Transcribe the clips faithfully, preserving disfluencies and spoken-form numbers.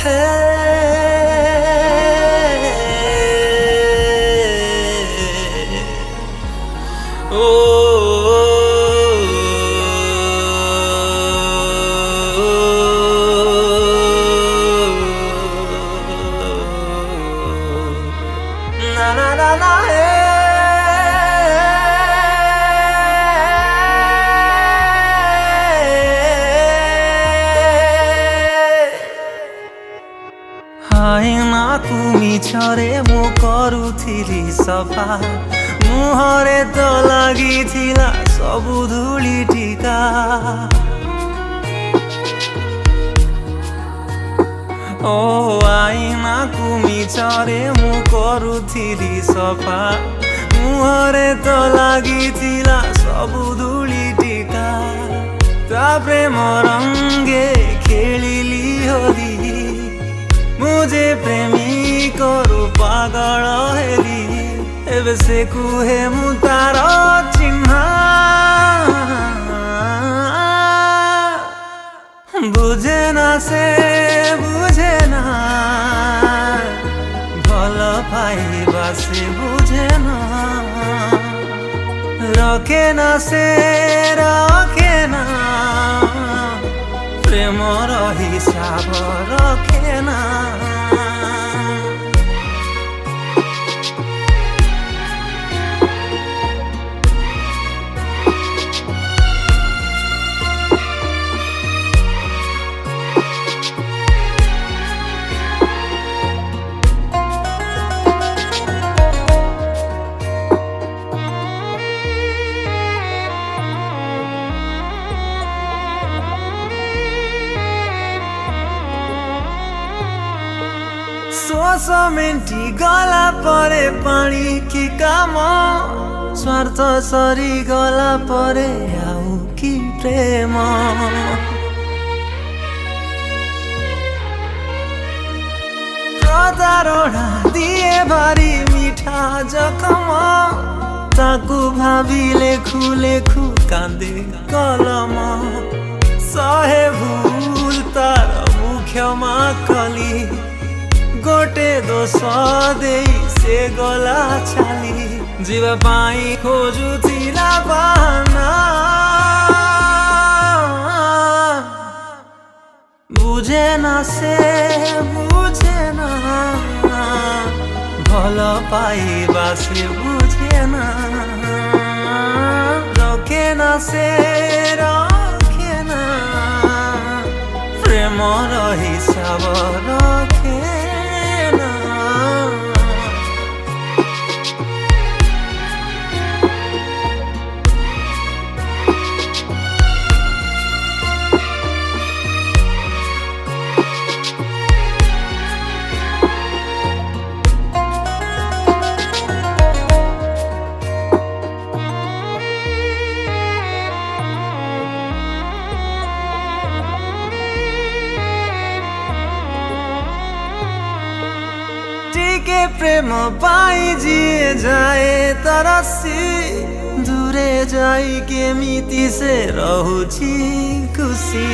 Na na na na हाइनाकु मिछरे मु करुथिली सफा मुहरे तो लागिथिला सबु धूली टीका ओ आइनाकु मिछरे मु करुथिली सफा मुहरे तो लागिथिला सबु धूली टीका ता प्रेम रंगे खेलिली होली मुझे प्रेमी करू पागल हेली एबे से कुहे मु तार चिन्ह बुझे ना से बुझे ना भल पाइबा से बुझे ना रखे ना से रखे ना प्रेम हिसाब रखे ना सोच मेंटी गला परे पानी की काम स्वार्थ सरी गला परे आउ की प्रेम प्रतारणा दिए भारी मीठा जखम ताकू भाभी लेखु लेखु कांदे कलम सहे भूल तार मुख्य माकली गोटे दोष दे से गला छाली जीवा पाई खोजुथिला बहाना बुझे ना से बुझे ना भल पाइबा से बुझे ना रखे ना से रखे ना प्रेम हिसाब रखे के प्रेम पाई जिए जाए तरसी दूरे जाई के मिति से रहुची खुशी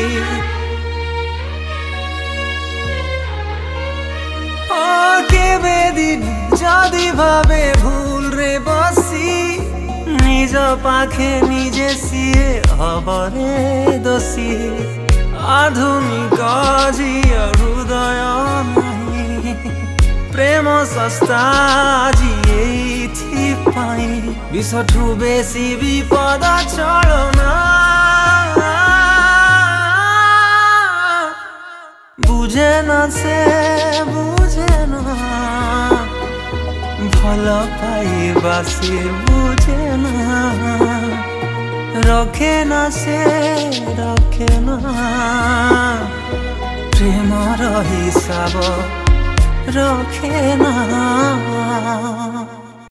ओ के बेदिन जदि भावे भूल रे बसी निज पाखे निजे सिए हबरे दोषी आधुनिक जिया हृदय प्रेम सस्ता जिए थी पाई विषठु बेसी विपद चलना बुझे न से बुझे न भल पाइबा से बुझे न रखे न से रखे न प्रेम हिसाब रखे ना।